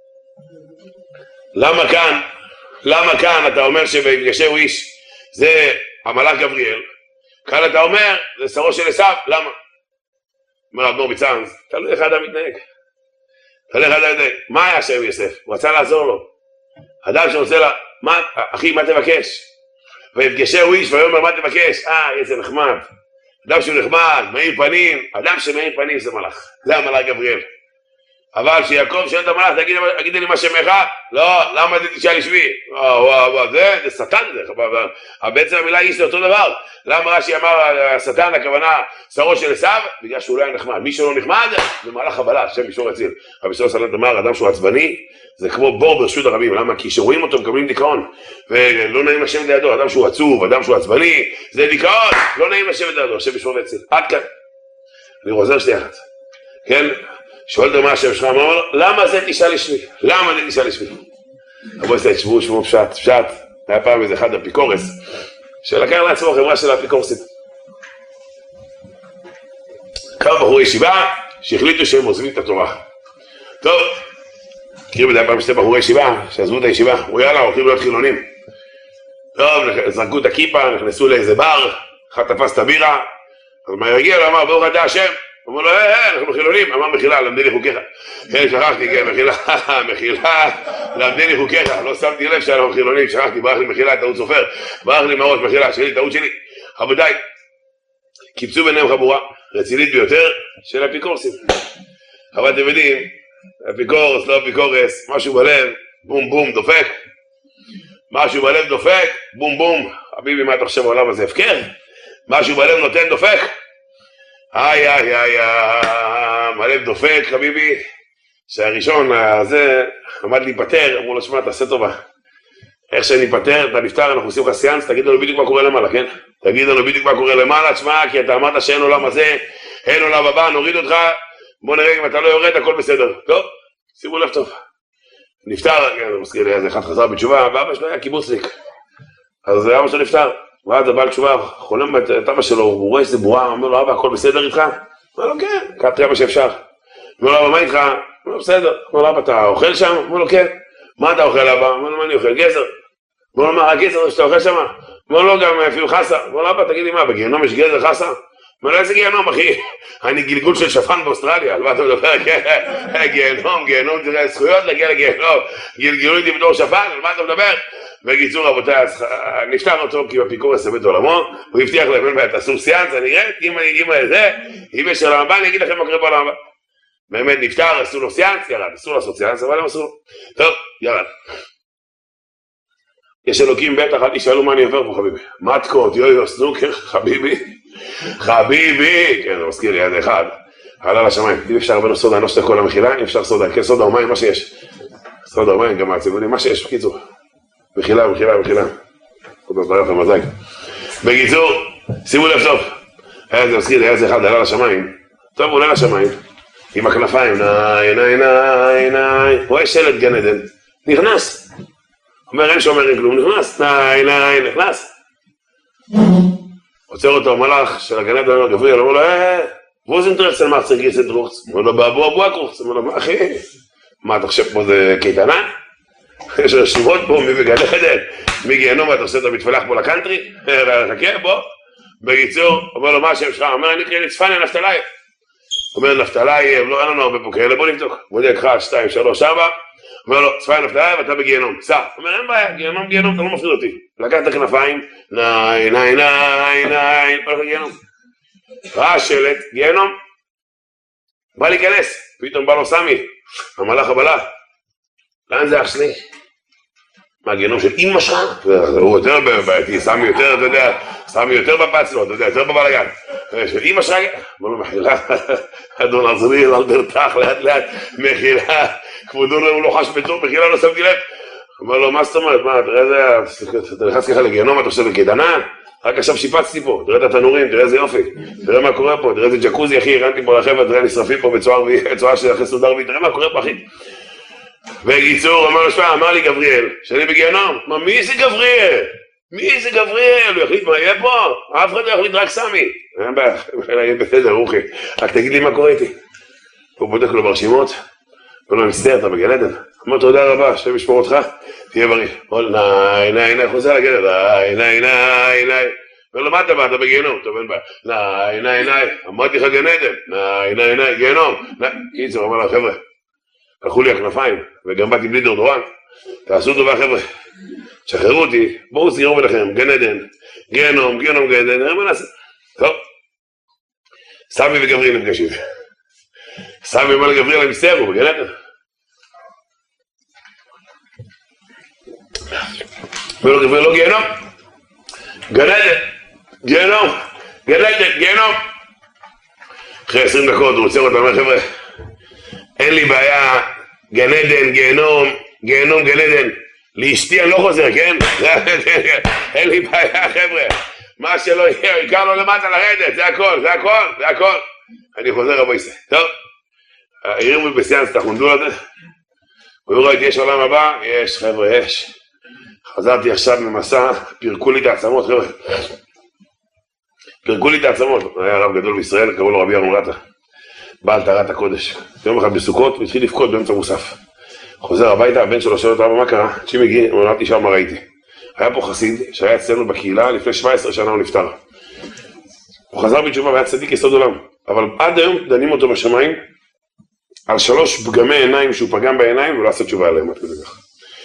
למה כאן, למה כאן אתה אומר שויפגשהו איש זה המלאך גבריאל, כאן אתה אומר זה שרו של עשיו, למה? אומר אדמו"ר מצאנז, תלוי איך האדם מתנהג, תלוי איך האדם מתנהג, מה היה שם יוסף? הוא רצה לעזור לו, אדם שרוצה לה, מה, אחי מה תבקש? ויפגשהו איש ויאמר מה תבקש? אה איזה נחמד, אדם שהוא נחמד, מאיר פנים, אדם שמאיר פנים זה מלאך, זה המלאך גבריאל. אבל שיעקב שואל את המלאך, תגיד, תגיד לי מה שמך? לא, למה זה תשאל לשמי? וואו, וואו, וואו, זה, זה שטן זה, בעצם המילה איש זה אותו דבר. למה רש"י אמר שטן, הכוונה שרו של עשיו? בגלל שהוא לא היה נחמד. מי שלא נחמד, זה מלאך הבלה, השם ישמור יציל. רבי סולו סלנט אמר, אדם שהוא עצבני, זה כמו בור ברשות הרבים. למה? כי כשרואים אותו מקבלים דיכאון, ולא נעים לשבת לידו. אדם שהוא עצוב, אדם שהוא עצבני, זה דיכאון, לא נעים לשבת לידו, השם ישמור יציל. עד כאן. אני רוצה שתי אחת. כן? שואל אותו מה השם שלך, אמר, למה זה תשאל לשמי? למה זה תשאל לשמי? רבו ישראל, שבו, שבו, פשט, פשט. היה פעם איזה אחד אפיקורס, שלקח לעצמו חברה של האפיקורסים. כמה בחורי ישיבה, שהחליטו שהם עוזבים את התורה. טוב, מכירים את זה היה פעם שתי בחורי ישיבה, שעזבו את הישיבה, הוא יאללה, הולכים להיות חילונים. טוב, זרקו את הכיפה, נכנסו לאיזה בר, אחד תפס את הבירה, אז מה יגיע לו, אמר, ברוך אתה השם. אמרו לו, אה, אנחנו חילונים, אמר מחילה, למדי לי חוקיך. כן, שכחתי, כן, מחילה, מחילה, למדני חוקיך, לא שמתי לב שאנחנו חילונים, שכחתי, ברח לי מחילה, טעות סופר, ברח לי מהראש, מחילה, שלי, טעות שלי. רבותיי, קיבצו ביניהם חבורה, רצינית ביותר, של אפיקורסים. אבל אתם יודעים, אפיקורס, לא אפיקורס, משהו בלב, בום בום, דופק. משהו בלב דופק, בום בום. חביבי, מה אתה חושב בעולם הזה? הפקר? משהו בלב נותן דופק? איי איי איי איי, הלב דופק, חביבי. שהראשון הזה עמד להיפטר, אמרו לו, שמע, תעשה טובה. איך שניפטר, אתה נפטר, אנחנו עושים לך סיאנס, תגיד לנו בדיוק מה קורה למעלה, כן? תגיד לנו בדיוק מה קורה למעלה, תשמע, כי אתה אמרת שאין עולם הזה, אין עולם הבא, נוריד אותך, בוא נראה אם אתה לא יורד, הכל בסדר. טוב, שימו לב טוב. נפטר, כן, זה מזכיר לי, איזה אחד חזר בתשובה, ואבא שלו היה קיבוצניק. אז אבא שלו נפטר, ואז הבעל תשובה, חולם את אבא שלו, הוא רואה שזה בועה, אומר לו, אבא, הכל בסדר איתך? אומר לו, כן, קטרי אבא שאפשר. אומר לו, אבא, מה איתך? אומר לו, בסדר. אומר לו, אבא, אתה אוכל שם? אומר לו, כן. מה אתה אוכל, אבא? אומר לו, מה אני אוכל? גזר. אומר לו, מה, הגזר שאתה אוכל שם? אומר לו, גם אפילו חסה. אומר לו, אבא, תגיד לי מה, בגיהנום יש גזר חסה? אומר לו, איזה גיהנום, אחי? אני גלגול של שפן באוסטרליה, על מה אתה מדבר? גיהנום, גיהנום, תראה, זכויות להגיע לגיהנום. גלגלו איתי בתור שפן, על מה אתה מדבר? בקיצור, רבותיי, אז נפטר אותו כי בפיקורס הבית עולמו, הוא הבטיח להם, תעשו סיאנס, אני אראה, אם זה, אם יש עולם הבא, אני אגיד לכם מה קורה בעולם הבא. באמת נפטר, עשו לו סיאנס, ירד, אסור לעשות סיאנס, אבל הם עשו לו. טוב, ירד. יש אלוקים בטח, אל תשאלו מה אני עובר פה, חביבי. מתקות, יו-יו, סנוקר, חביבי. חביבי! כן, זה מזכיר לי, יד אחד. עלה לשמיים, אם אפשר בנו סודה, נושת הכל למחילה, אם אפשר סודה, כן, סודה או מים, מה שיש. סודה או מים, גם מהציבונים, מה שיש, בקיצור. מחילה, מחילה, מחילה. עוד הסברת המזג. בקיצור, שימו לב טוב. היה זה מזכיר לי, היה זה אחד, עלה לשמיים. טוב, עולה לשמיים. עם הכנפיים, נאי, נאי, נאי, נאי. רואה שלט גן עדן. נכנס. אומר, אין שומר עם כלום, נכנס. נאי, נאי, נכנס. עוצר אותו המלאך של הגן עדן, אומר גבריאל, אומר לו, אה, ווזנטרצל מחצר גיסת רוחץ. אומר לו, באבו אבו הקרוחץ. אומר לו, מה אחי? מה, אתה חושב פה זה קייטנה? יש רשימות פה, מי בגן עדן, מי גיהנום, אתה עושה את המתפלח פה לקנטרי? חכה, בוא. בקיצור, אומר לו, מה השם שלך? אומר, אני קריא לצפניה, נפתלי. אומר, נפתלי, לא היה לנו הרבה פה כאלה, בוא נבדוק. בודק, אחד, שתיים, שלוש, ארבע. אומר לו, צפניה נפתלי, ואתה בגיהנום. סע. אומר, אין בעיה, גיהנום, גיהנום, אתה לא מפחיד אותי. לקח את הכנפיים, נאי, נאי, נאי, נאי, הולך לגיהנום. ראה שלט, גיהנום. בא להיכנס, פתאום בא לו סמי, המלאך הבלה. לאן זה אח שלי? מה, גיהנום של אמא שלך? הוא יותר בעייתי, סמי יותר, אתה יודע, סמי יותר בפץ לו, אתה יודע, יותר בבלגן. של אמא שלך, אמר לו, מחילה, אדון עזריאל, אל תרתח, לאט לאט, מחילה, כבודו הוא לא חש בטוב, מחילה, לא שמתי לב. אמר לו, מה זאת אומרת, מה, תראה איזה, אתה נכנס ככה לגיהנום, אתה חושב בקדנה? רק עכשיו שיפצתי פה, תראה את התנורים, תראה איזה יופי, תראה מה קורה פה, תראה איזה ג'קוזי, אחי, הרנתי פה לחבר'ה, תראה, נשרפים פה בצוהר של אחרי סודר, תראה מה קורה פה, אחי. בקיצור, אמר לו, שפה, אמר לי גבריאל, שאני בגיהנום. מה, מי זה גבריאל? מי זה גבריאל? הוא יחליט מה יהיה פה? אף אחד לא יחליט, רק סמי. אין בעיה, יהיה בסדר, רוחי. רק תגיד לי מה קורה איתי. הוא בודק לו ברשימות, הוא לא מצטער, אתה בגן עדן. אמר, תודה רבה, השם ישמור אותך, תהיה בריא. אומר, נאי, נאי, נאי, חוזר לגן עדן, נאי, נאי, נאי, נאי. אומר לו, מה אתה בא, אתה בגיהנום, טוב, אין בעיה. נאי, נאי, נאי, אמרתי לך גן עדן, נאי, נאי, נאי, גיהנום. קיצור, אמר לה, חבר'ה, הלכו לי הכנפיים, וגם באתי בלי דורדורן, תעשו טובה חבר'ה, שחררו אותי, בואו סגרו ביניכם, גן עדן, גיהנום, גיהנום, גן עדן, נראה מה נעשה. טוב, סמי וגבריאל נפגשים. סמי אמר לגבריאל, הם הסתערו בגן עדן. ולא גבריאל, לא גיהנום, גן עדן, גיהנום, גן עדן, גיהנום. אחרי עשרים דקות הוא עוצר אותם, אומר חבר'ה, אין לי בעיה, גן עדן, גיהנום, גיהנום, גן עדן. לאשתי אני לא חוזר, כן? אין לי בעיה, חבר'ה. מה שלא יהיה, עיקר לו למטה לרדת, זה הכל, זה הכל, זה הכל. אני חוזר רבו יסה. טוב, הרימו בסיאנס, תחונדו לזה. הוא רואה, יש עולם הבא? יש, חבר'ה, יש. חזרתי עכשיו ממסע, פירקו לי את העצמות, חבר'ה. פירקו לי את העצמות. היה רב גדול בישראל, קראו לו רבי אהרון רטה. בעל טהרת הקודש. יום אחד בסוכות, הוא התחיל לבכות באמצע מוסף. חוזר הביתה, הבן שלו שואל אותו, מה קרה? כשהיא מגיע, הוא אמרתי שם מה ראיתי. היה פה חסיד שהיה אצלנו בקהילה, לפני שבע עשרה שנה הוא נפטר. הוא חזר בתשובה והיה צדיק יסוד עולם. אבל עד היום דנים אותו בשמיים, על שלוש פגמי עיניים שהוא פגם בעיניים, ולא עשה תשובה עליהם.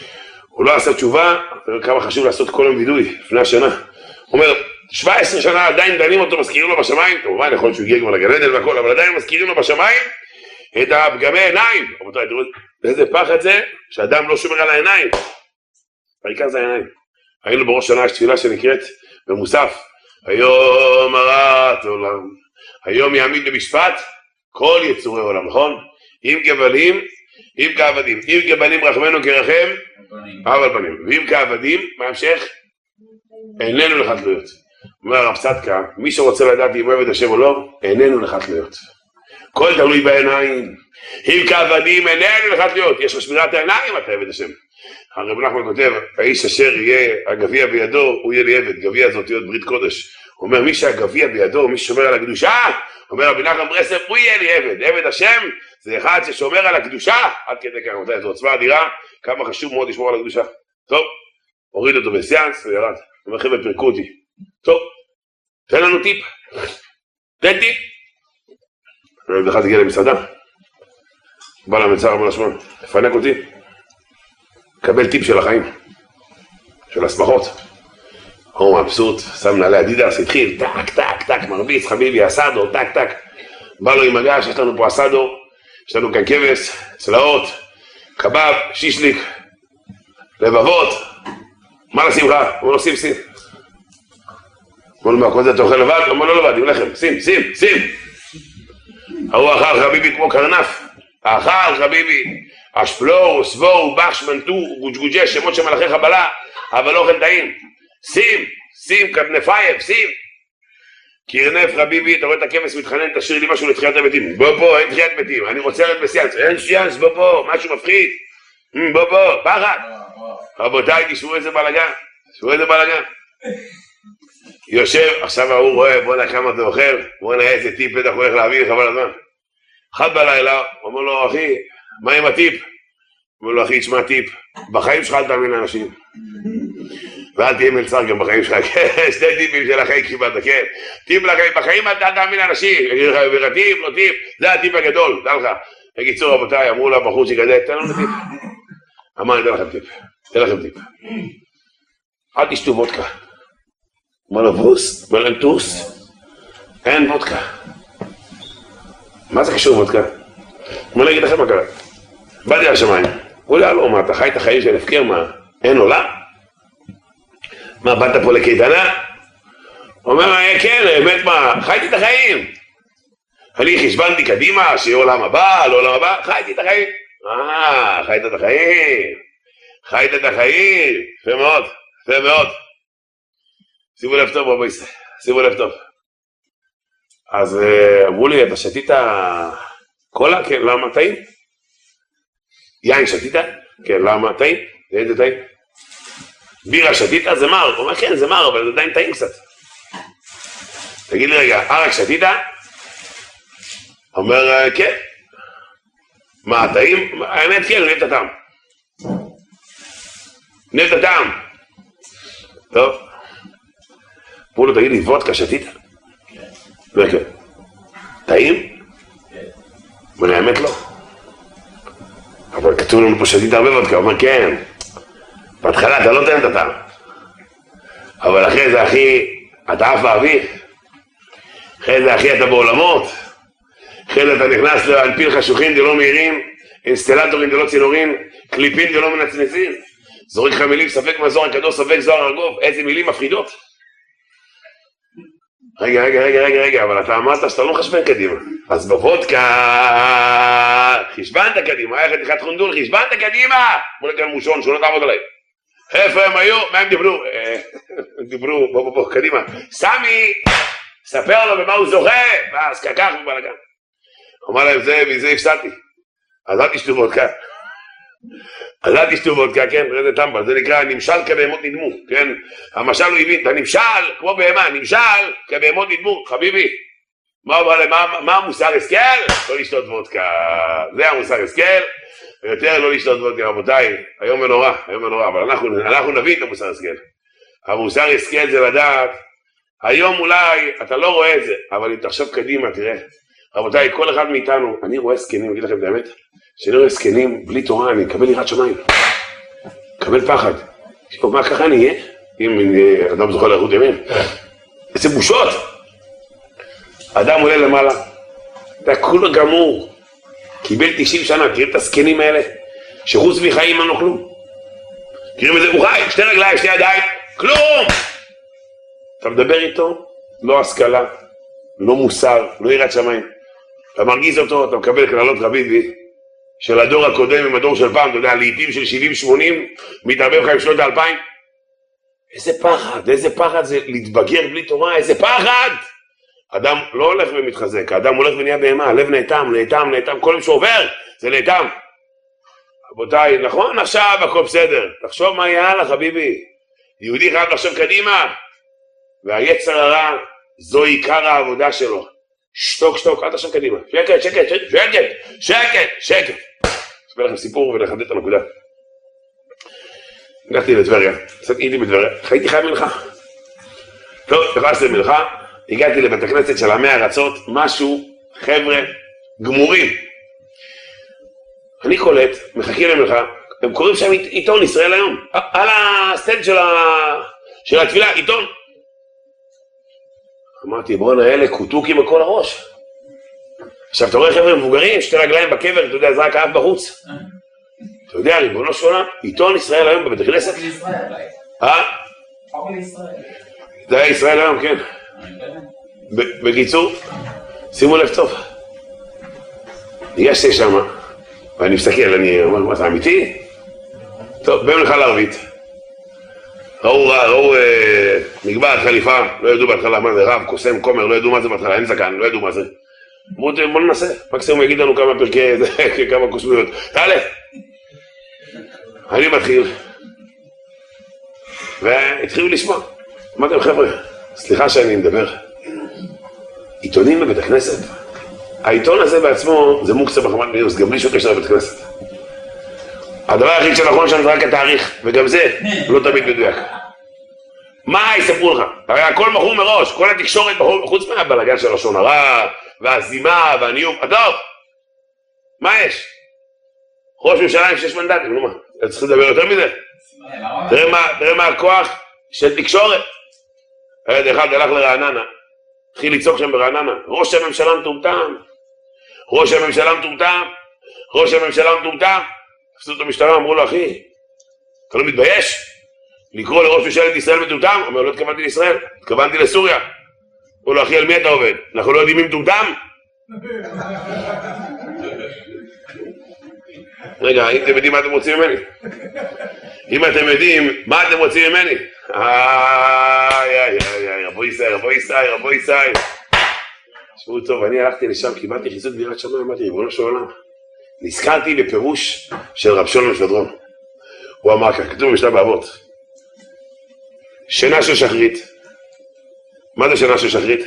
הוא לא עשה תשובה, כמה חשוב לעשות כל יום וידוי לפני השנה. הוא אומר, שבע עשרה שנה עדיין דנים אותו, מזכירים לו בשמיים, כמובן יכול להיות שהוא הגיע כבר לגן עדן והכל, אבל עדיין מזכירים לו בשמיים את הפגמי עיניים. רבותיי, תראו איזה פחד זה, שאדם לא שומר על העיניים. העיקר זה העיניים. היינו בראש שנה, יש תפילה שנקראת במוסף, היום הרת עולם, היום יעמיד במשפט כל יצורי עולם, נכון? אם גבלים, אם כעבדים, אם גבלים רחמנו כרחם, אבל בנים, ואם כעבדים, מה המשך? איננו לך תלויות. אומר הרב צדקה, מי שרוצה לדעת אם אוהב את השם או לא, איננו לך תלויות. כל תלוי בעיניים, אם כעבדים, איננו לך תלויות. יש לך שמירת העיניים, אתה אוהב את השם. הרב נחמן כותב, האיש אשר יהיה הגביע בידו, הוא יהיה לי עבד. גביע זאת להיות ברית קודש. הוא אומר, מי שהגביע בידו, מי ששומר על הקדושה, אומר רבי נחמן ברסלב, הוא יהיה לי עבד. עבד השם זה אחד ששומר על הקדושה, עד כדי כך, זו עוצמה אדירה, כמה חשוב מאוד לשמור על הקדושה. טוב, הוריד אותו בסיאנס וירד. אומר חבר'ה, פרקו אותי. טוב, תן לנו טיפ. תן טיפ. רב אחד הגיע למסעדה, בא למצר, בא לשמון, תפנק אותי. קבל טיפ של החיים, של הסמכות. הוא מבסוט, שם נעלי אדידס, התחיל, טק, טק, טק, מרביץ, חביבי, אסדו, טק, טק. בא לו עם מגש, יש לנו פה אסדו, יש לנו כאן כבש, צלעות, קבב, שישליק, לבבות. מה לשים לך? הוא לא שים, שים. אמר לו, מה, כל זה אתה אוכל לבד? אמר לו, לא לבד, עם לחם, שים, שים, שים. ההוא אכל חביבי כמו קרנף. אכל חביבי, אשפלור, סבור, בחש, מנטו, גוג'גוג'ה, שמות של מלאכי חבלה, אבל אוכל טעים. שים, שים, כנפייב, שים. קרנף חביבי, אתה רואה את הכבש מתחנן, תשאיר לי משהו לתחיית המתים. בוא פה, אין תחיית מתים, אני רוצה להיות בסיאנס, אין סיאנס, בוא פה, משהו מפחיד. בוא פה, פחד. רבותיי, תשמעו איזה בלגן, תשמעו איזה בלגן. יושב, עכשיו ההוא רואה, בוא נראה כמה אתה אוכל, בוא נראה איזה טיפ בטח הולך להביא, חבל הזמן. אחד בלילה, הוא אומר לו, אחי, מה עם הטיפ? הוא אומר לו, אחי, תשמע טיפ, בחיים שלך אל תאמין לאנשים. ואל תהיה מלצר גם בחיים שלך, שתי טיפים של החיים קיבלת, כן? טיפ לחיים, בחיים אל תאמין לאנשים, יגיד לך, טיפ, לא טיפ, זה הטיפ הגדול, דע לך. בקיצור, רבותיי, אמרו לה, בחור שכזה, תן לנו טיפ. אמר, אני אתן לכם טיפ, תן לכם טיפ. אל תשתו וודקה. אמר לו, ברוס, מלנטוס, אין וודקה. מה זה קשור וודקה? מה להגיד לכם מה קרה? באתי על השמיים, הוא לא, לא, מה, אתה חי את החיים של הפקר, מה, אין עולם? מה, באת פה לקייטנה? הוא אומר, כן, באמת מה, חייתי את החיים. אני חשבנתי קדימה, שיהיה עולם הבא, לא עולם הבא, חייתי את החיים. אה, חיית את החיים, חיית את החיים, יפה מאוד, יפה מאוד. שימו לב טוב רבי ישראל, שימו לב טוב. אז אמרו לי, אתה שתית קולה? כן, למה? טעים? יין שתית? כן, למה? טעים? איזה טעים? בירה שתית? זה מר. הוא אומר, כן, זה מר, אבל זה עדיין טעים קצת. תגיד לי רגע, ערק שתית? אומר, כן. מה, טעים? האמת כן, נהב את הטעם. נהב את הטעם. טוב. אמרו לו, תגיד לי, וודקה שתית? כן. כן. טעים? כן. אבל האמת לא. אבל כתוב לנו פה שתית הרבה וודקה, הוא אומר, כן. בהתחלה אתה לא תן את הטעם. אבל אחרי זה, אחי, אתה עף באוויר. אחרי זה, אחי, אתה בעולמות. אחרי זה אתה נכנס לאלפין חשוכים דלא מהירים, אינסטלטורים דלא צינורים, קליפין דלא מנצנצים. זורק לך מילים, ספק מזור, הקדוש ספק זוהר ארגוב, איזה מילים מפחידות. רגע, רגע, רגע, רגע, רגע, אבל אתה אמרת שאתה לא מחשבן קדימה. אז בוודקה, חשבנת קדימה, איך תחת חונדול, חשבנת קדימה. בוא נקרא מושון, שלא תעבוד עליי. איפה הם היו? מה הם דיברו? הם דיברו, בוא, בוא, בוא, קדימה. סמי, ספר לו במה הוא זוכה, ואז ככך ובלגן. אמר להם זה, מזה הפסדתי. אז אל תשתו וודקה. אז אל תשתו וודקה, כן, איזה טמבל, זה נקרא נמשל כבהמות נדמו, כן? המשל הוא הבין, אתה נמשל כמו בהמה, נמשל כבהמות נדמו, חביבי. מה אומר להם, מה, מה המוסר השכל? לא לשתות וודקה. זה המוסר השכל, ויותר לא לשתות וודקה, רבותיי, היום ונורא, היום ונורא, אבל אנחנו, אנחנו נביא את המוסר השכל. המוסר השכל זה לדעת, היום אולי אתה לא רואה את זה, אבל אם תחשוב קדימה, תראה. רבותיי, כל אחד מאיתנו, אני רואה זקנים, אני אגיד לכם את האמת, שאני רואה זקנים בלי תורה, אני אקבל יראת שמיים. אקבל מקבל פחד. טוב, מה ככה נהיה? אם אדם זוכה לאיכות ימים. איזה בושות! אדם עולה למעלה, אתה כולו גמור, קיבל תשעים שנה, מכירים את הסקנים האלה? שחוץ מחיים אין לו כלום. מכירים את זה? הוא חי, שתי רגליים, שתי ידיים, כלום! אתה מדבר איתו, לא השכלה, לא מוסר, לא יראת שמיים. אתה מרגיז אותו, אתה מקבל קללות רביבי, של הדור הקודם עם הדור של פעם, אתה יודע, לעיתים של שבעים שמונים, מתערבב לך עם שנות האלפיים. איזה פחד, איזה פחד זה להתבגר בלי תורה, איזה פחד! אדם לא הולך ומתחזק, האדם הולך ונהיה בהמה, הלב נאטם, נאטם, נאטם, כל מי שעובר זה נאטם. רבותיי, נכון עכשיו הכל בסדר, תחשוב מה יהיה הלאה חביבי. יהודי חייב לחשוב קדימה, והיצר הרע זו עיקר העבודה שלו. שתוק שתוק, אל תחשוב קדימה, שקט, שקט, שקט, שקט, שקט. אספר לכם סיפור ולחדד את הנקודה. הגעתי לטבריה, הייתי בטבריה, הייתי חייב מלכה. טוב, נכנסתי למלכה, הגעתי לבית הכנסת של עמי ארצות, משהו, חבר'ה, גמורים. אני קולט, מחכים למלכה, הם קוראים שם עיתון ישראל היום, על הסטנד של, ה... של התפילה, עיתון. אמרתי, בואו נהלה קוטוקים בכל הראש. עכשיו, אתה רואה חבר'ה מבוגרים, שתי רגליים בקבר, אתה יודע, זה רק האף בחוץ. אתה יודע, ריבונו של עולם, עיתון ישראל היום בבית הכנסת? אה? זה היה ישראל היום, כן. בקיצור, שימו לב טוב. ניגשתי שמה, ואני מסתכל, אני אומר, מה זה אמיתי? טוב, במלכה לערבית. ראו, ראו מגבעת חליפה, לא ידעו בהתחלה מה זה רב, קוסם, כומר, לא ידעו מה זה בהתחלה, אין זקן, לא ידעו מה זה. אמרו, בוא ננסה, מקסימום יגיד לנו כמה פרקי, כמה קוסמיות. תעלה. אני מתחיל, והתחילו לשמוע. אמרתם חבר'ה, סליחה שאני מדבר. עיתונים בבית הכנסת? העיתון הזה בעצמו זה מוקצה בחמת מיוס, גם בלי שום קשר לבית הכנסת. הדבר היחיד שנכון שם זה רק התאריך, וגם זה לא תמיד מדויק. מה יספרו לך? הרי הכל מכור מראש, כל התקשורת מכור, חוץ מהבלגן של לשון הרע, והזימה, והניום, טוב, מה יש? ראש ממשלה עם שש מנדטים, נו מה? אתה צריך לדבר יותר מזה? תראה מה, תראה מה הכוח של תקשורת. הילד אחד הלך לרעננה, התחיל לצעוק שם ברעננה, ראש הממשלה מטומטם, ראש הממשלה מטומטם, ראש הממשלה מטומטם. תפסו אותו משטרה, אמרו לו, אחי, אתה לא מתבייש? לקרוא לראש ממשלת ישראל מטומטם? אומר, לא התכוונתי לישראל, התכוונתי לסוריה. אמרו לו, אחי, על מי אתה עובד? אנחנו לא יודעים מי מטומטם? רגע, אם אתם יודעים מה אתם רוצים ממני? אם אתם יודעים מה אתם רוצים ממני? איי, איי, איי, רבו ישראל, רבו ישראל, רבו ישראל. תשמעו טוב, אני הלכתי לשם, קיבלתי חיסות ביראת שמיים, אמרתי, ריבונו של עולם. נזכרתי בפירוש של רב שלום שדרון. הוא אמר כך, כתוב במשנה באבות. שינה של שחרית. מה זה שינה של שחרית?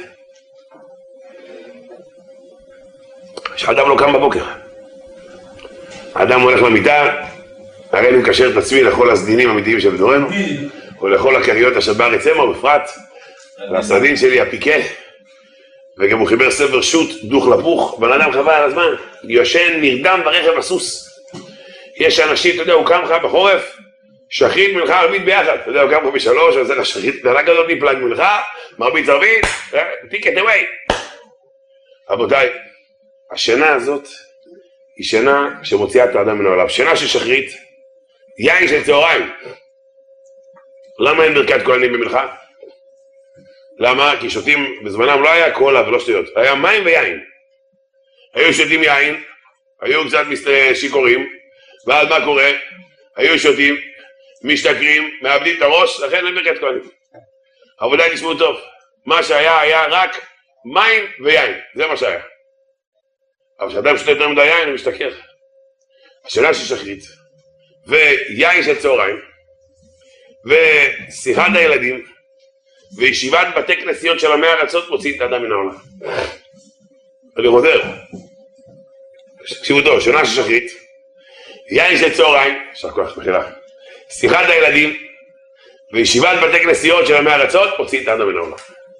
שאדם לא קם בבוקר. האדם הולך למיטה, הרי אני מקשר את עצמי לכל הסדינים האמיתיים של בדורנו, או לכל הקריות אשר בארץ המה, בפרט, והסדין שלי הפיקה, וגם הוא חיבר ספר שו"ת דוך לפוך, בן אדם חבל על הזמן, יושן נרדם ברכב הסוס. יש אנשים, אתה יודע, הוא קם לך בחורף, שחרית מלכה ערבית ביחד, אתה יודע, הוא קם לך בשלוש, אז זה שחרית, נהלה כזאת נפלג מלכה, מרבית ערבית, take it away. רבותיי, השינה הזאת, היא שינה שמוציאה את האדם מן העולם. שינה של שחרית, יין של צהריים. למה אין ברכת כהנים במלחה? למה? כי שותים, בזמנם לא היה קולה ולא שטויות, היה מים ויין. היו שותים יין, היו קצת שיכורים, ואז מה קורה? היו שותים, משתכרים, מאבדים את הראש, לכן אין ברכת כהנים. עבודה תשמעו טוב, מה שהיה היה רק מים ויין, זה מה שהיה. אבל כשאדם שותה יותר מדי יין הוא משתכר. השאלה של שחרית, ויין של צהריים, ושיחת הילדים, וישיבת בתי כנסיות של עמי ארצות מוציא את האדם מן העולם. אני חוזר. תקשיבו טוב, שנה של שחרית, יין של צהריים, יישר כוח, מחילה, שיחת הילדים, וישיבת בתי כנסיות של עמי ארצות מוציא את האדם מן העולם.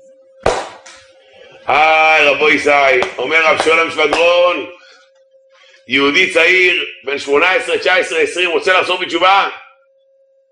היי רבו ישראל, אומר רב שלום שדרון, יהודי צעיר, בן שמונה עשרה, תשע עשרה, עשרים, רוצה לחזור בתשובה?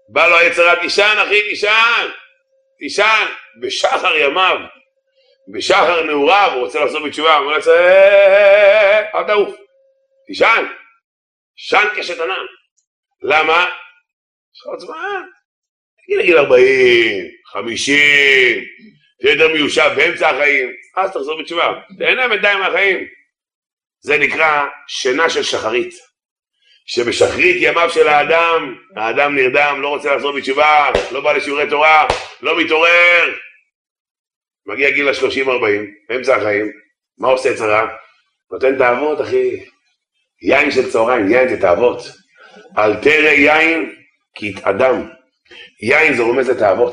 בא לו היצר הרע, תישן אחי, תישן, תישן, בשחר ימיו, בשחר נעוריו, הוא רוצה לחזור בתשובה, הוא אומר לעצר, אל תעוף, תישן, שן כשתנן. למה? יש לך עוד זמן, תגיד לגיל ארבעים, חמישים, תהיה יותר מיושב באמצע החיים, אז תחזור בתשובה, תהנה בינתיים מהחיים. זה נקרא שינה של שחרית, שבשחרית ימיו של האדם, האדם נרדם, לא רוצה לחזור בתשובה, לא בא לשיעורי תורה, לא מתעורר, מגיע גיל ה-שלושים ארבעים, באמצע החיים, מה עושה יצר הרע? נותן תאוות אחי, יין של צהריים, יין זה תאוות, אל תראה יין כי יתאדם, יין זה רומז לתאוות.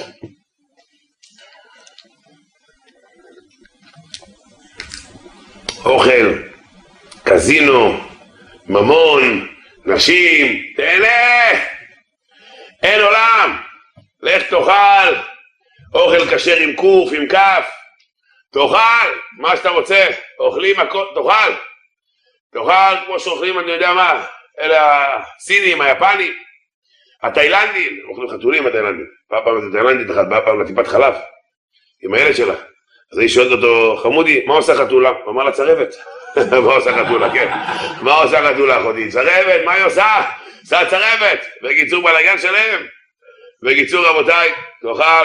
אוכל, קזינו, ממון, נשים, תהנה, אין עולם, לך תאכל, אוכל כשר עם קוף, עם כף, תאכל, מה שאתה רוצה, אוכלים הכל, תאכל, תאכל כמו שאוכלים, אני יודע מה, אלה הסינים, היפנים, התאילנדים, אוכלים חתולים התאילנדים, פעם פעם זה תאילנדית אחת, באה פעם לטיפת חלב, עם הילד שלה, אז היא שואלת אותו, חמודי, מה עושה חתולה? הוא אמר לה, צרבת. מה עושה חתולה, כן. מה עושה חתולה, אחותי? צרבת, מה היא עושה? עושה צרבת. בקיצור, בלגן שלהם. בקיצור, רבותיי, תאכל.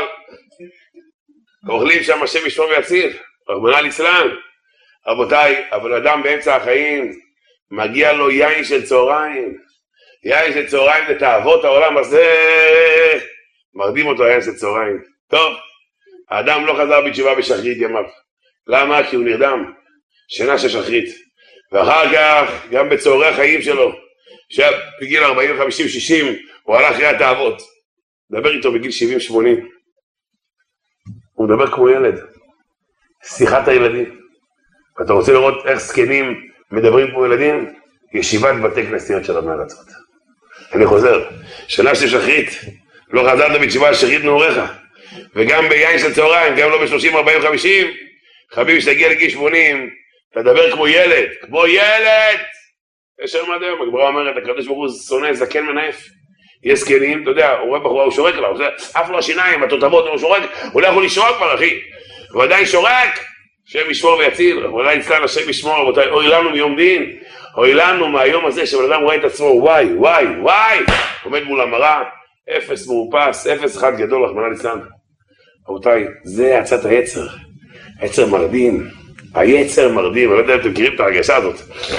אוכלים שם השם ישמור ויציל. רחמנא ליצלן. רבותיי, אבל אדם באמצע החיים, מגיע לו יין של צהריים. יין של צהריים זה תאוות העולם הזה. מרדים אותו יין של צהריים. טוב. האדם לא חזר בתשובה בשחרית ימיו. למה? כי הוא נרדם. שינה של שחרית. ואחר כך, גם בצהרי החיים שלו, שבגיל ארבעים, חמישים, שישים, הוא הלך אחרי התאוות. מדבר איתו בגיל שבעים שמונים. הוא מדבר כמו ילד. שיחת הילדים. אתה רוצה לראות איך זקנים מדברים כמו ילדים? ישיבת בתי כנסיות של המארצות. אני חוזר. שינה של שחרית. לא חזרת בתשובה שחרית נעוריך. וגם ביין של צהריים, גם לא ב-שלושים, ארבעים, חמישים, חביבי שתגיע לגיל שמונים, תדבר כמו ילד, כמו ילד! יש היום עד היום, הגמרא אומרת, הקדוש ברוך הוא שונא זקן מנאף. יש זקנים, אתה יודע, הוא רואה בחורה, הוא שורק לה, הוא עושה, אף לו השיניים, התותבות, הוא שורק, הוא לא יכול לשרוק כבר, אחי. הוא עדיין שורק, השם ישמור ויציל, הוא עדיין צלן, השם ישמור, רבותיי, אוי לנו מיום דין, אוי לנו מהיום הזה, שבן אדם רואה את עצמו, וואי, וואי, וואי, עומד מול המראה, אפס מאופס, אפס אחד גדול, רחמנא ליצלן. רבותיי, זה עצת היצר, היצר מרדים, היצר מרדים, אני לא יודע אם אתם מכירים את הרגשה הזאת.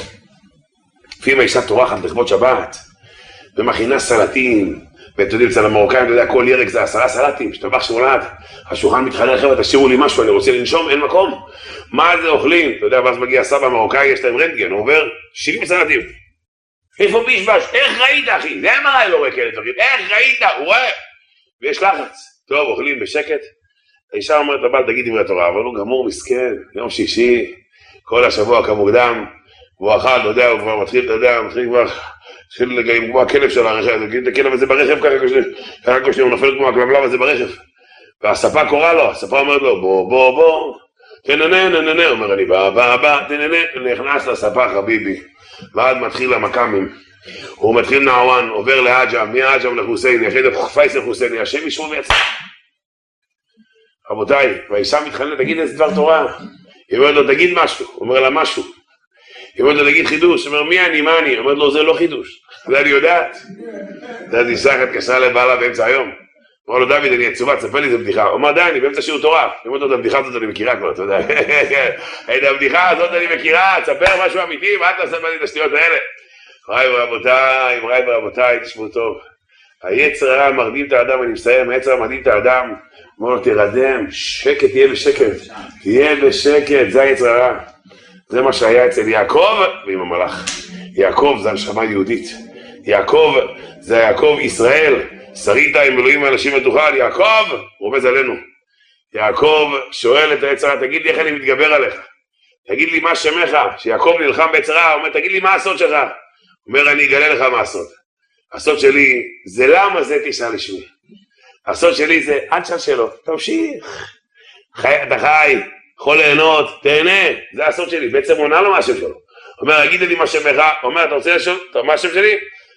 לפעמים האישה טורחת לכבוד שבת, ומכינה סלטים, ואתם יודעים, אצל המרוקאים, אתה יודע, כל ירק זה עשרה סלטים, שטבח שנולד, השולחן מתחלק, חבר'ה, תשאירו לי משהו, אני רוצה לנשום, אין מקום. מה זה אוכלים? אתה יודע, ואז מגיע סבא מרוקאי, יש להם רנטגן, הוא עובר שבעים סלטים. איפה בישבש? איך ראית, אחי? זה מה לא רואה כאלה דברים, איך ראית? הוא רואה. ויש לחץ. טוב, אוכלים בשקט. האישה אומרת לבעל, תגיד דברי התורה, אבל הוא גמור מסכן, יום שישי, כל השבוע כמוקדם, והוא אכל, אתה יודע, הוא כבר מתחיל, אתה יודע, מתחיל כבר, מתחיל לגעים כמו הכלב של הרכב, תגיד את הכלב הזה ברכב, ככה כשני, ככה כשני, הוא נופל כמו הכלבלב הזה ברכב. והספה קורא לו, הספה אומרת לו, בוא, בוא, בוא, תננה, נננה, אומר אני, בא, בא, בא, תננה, נכנס לספה חביבי, ועד מתחיל המקאמים. הוא מתחיל נעואן, עובר לעג'ם, מעג'ם לחוסייני, אחרי זה פייסל חוסייני, השם ישמור ויציל. רבותיי, והאישה מתחננת, תגיד איזה דבר תורה. היא אומרת לו, תגיד משהו. הוא אומר לה משהו. היא אומרת לו, תגיד חידוש. הוא אומר, מי אני, מה אני? היא אומרת לו, זה לא חידוש. זה אני יודעת. זה אישה אחת קשרה לבעלה באמצע היום. הוא אומר לו, דוד, אני עצובה, תספר לי איזה בדיחה. הוא אומר, די, אני באמצע שיעור תורה. היא אומרת לו, את הבדיחה הזאת אני מכירה כבר, אתה יודע. את הבדיחה הזאת אני מכירה, תספר משהו אמיתי, ואל תספר לי את השטויות האלה. מוריי ורבותיי, מוריי ורבותיי, תשמעו טוב. היצר הרע מרדים את האדם, אני מסיים, היצר הרע מרדים את האדם, אומר לו, תרדם, שקט, תהיה בשקט, תהיה בשקט, זה היצר הרע. זה מה שהיה אצל יעקב ועם המלאך. יעקב זה הנשמה יהודית. יעקב זה יעקב ישראל, שרית עם אלוהים ואנשים ותוכל, יעקב רובז עלינו. יעקב שואל את היצר הרע, תגיד לי איך אני מתגבר עליך. תגיד לי מה שמך, שיעקב נלחם ביצר הרע, אומר, תגיד לי מה הסוד שלך. אומר, אני אגלה לך מה הסוד. הסוד שלי זה למה זה תשאל לשמי. הסוד שלי זה אל תשאל שאלות, תמשיך. חי, אתה חי, יכול ליהנות, תהנה, זה הסוד שלי. בעצם עונה לו מה השם שלו. אומר, אגיד לי מה שמך, אומר, אתה רוצה לשאול, מה השם שלי?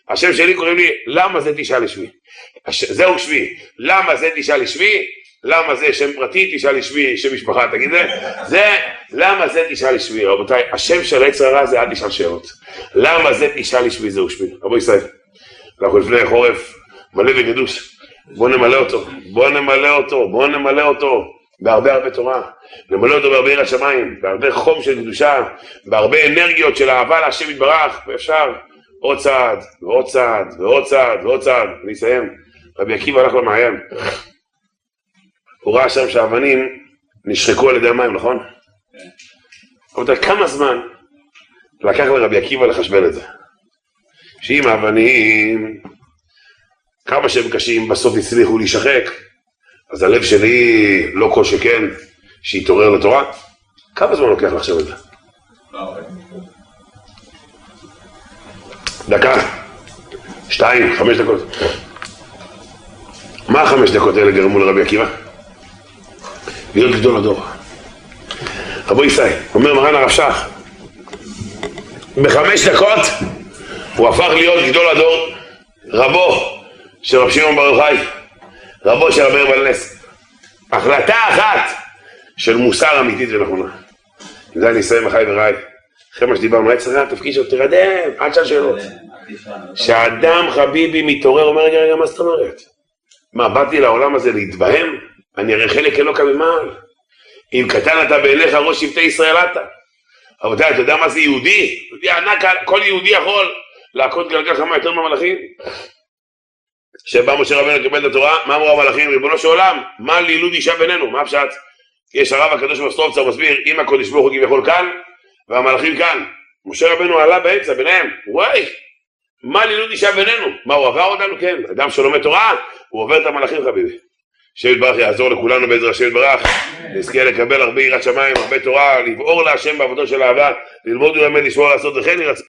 השם שלי קוראים לי, למה זה תשאל לשמי? זהו שמי, למה זה תשאל לשמי? למה זה שם פרטי תשאל לשמי, שם משפחה, תגיד זה? זה, למה זה תשאל לשמי? רבותיי, השם של עץ הרע זה אל תשאל שאלות. למה זה תשאל לשמי, זהו שמי. רבו ישראל, אנחנו לפני חורף, מלא וגדוש. בוא נמלא אותו, בוא נמלא אותו, בוא נמלא אותו. בהרבה הרבה תורה, נמלא אותו בהרבה יראת שמיים, בהרבה חום של קדושה, בהרבה אנרגיות של אהבה להשם יתברך, ואפשר עוד צעד, ועוד צעד, ועוד צעד, ועוד צעד. אני אסיים. רבי עקיבא הלך למעיין. הוא ראה שם שהאבנים נשחקו על ידי המים, נכון? אבל כמה זמן לקח לרבי עקיבא לחשבן את זה? שאם האבנים, כמה שהם קשים, בסוף הצליחו להישחק, אז הלב שלי לא כל שכן שיתעורר לתורה. כמה זמן לוקח לחשב את זה? דקה, שתיים, חמש דקות. מה החמש דקות האלה גרמו לרבי עקיבא? להיות גדול הדור. רבו ישראל, אומר מרן הרב שך, בחמש דקות הוא הפך להיות גדול הדור, רבו של רב שמעון בר יוחאי, רבו של רבי בעל נס. החלטה אחת של מוסר אמיתית ונכונה. עם זה אני אסיים אחי ורעי. אחרי מה שדיברנו, עץ הרע, התפקיד שלו, תרדם, עד שאל שאלות. שאדם חביבי מתעורר, אומר רגע רגע, מה זאת אומרת? מה, באתי לעולם הזה להתבהם? אני הרי חלק אלוקא ממעל. אם קטן אתה בעיניך ראש שבטי ישראל אתה. רבותיי, אתה יודע מה זה יהודי? יהודי ענק, כל יהודי יכול להכות גלגל חמה יותר מהמלאכים. שבא משה רבנו לקבל את התורה, מה אמרו המלאכים? ריבונו של עולם, מה לילוד אישה בינינו? מה הפשט? יש הרב הקדוש בסטרופצר מסביר, אם הקודש ברוך הוא כביכול כאן, והמלאכים כאן. משה רבנו עלה באמצע ביניהם, וואי, מה לילוד אישה בינינו? מה, הוא עבר אותנו? כן. אדם שלומד תורה, הוא עובר את המלאכים חביבי. השם יתברך יעזור לכולנו בעזרת השם יתברך, נזכה לקבל הרבה יראת שמיים, הרבה תורה, לבעור להשם בעבודתו של אהבה, ללמוד וללמד, לשמור לעשות וכן ירצה.